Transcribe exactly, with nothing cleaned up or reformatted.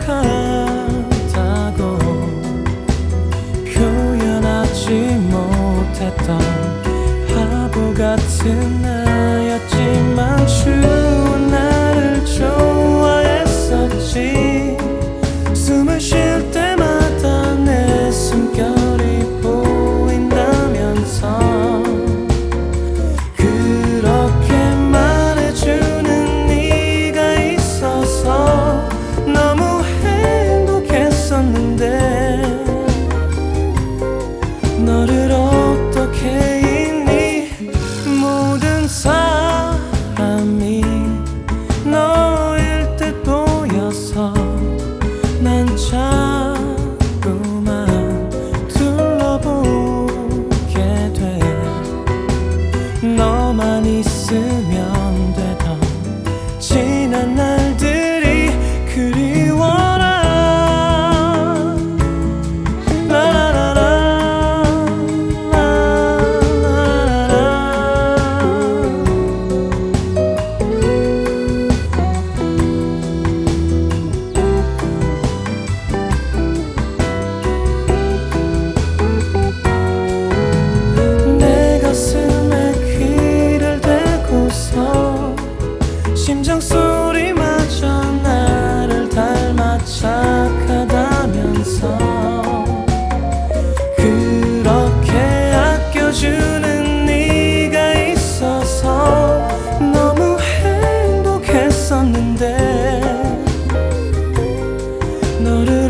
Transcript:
행복하다고 표현하지 못했던 바보 같은 나였지만 추운 나를 좋아했었지. 숨을 쉴 때마다 내 숨결이 보인다면서 그렇게 말해주는 네가 있어서 너무 행복했었는데 너를 어떻게 잊니. 모든 사람이 너일 듯 보여서 난 자꾸만 둘러보게 돼. 너만 있으면 되던 지난 날들이 그리워라. 심장 소리마저 나를 닮아 착하다면서 그렇게 아껴주는 네가 있어서 너무 행복했었는데 너를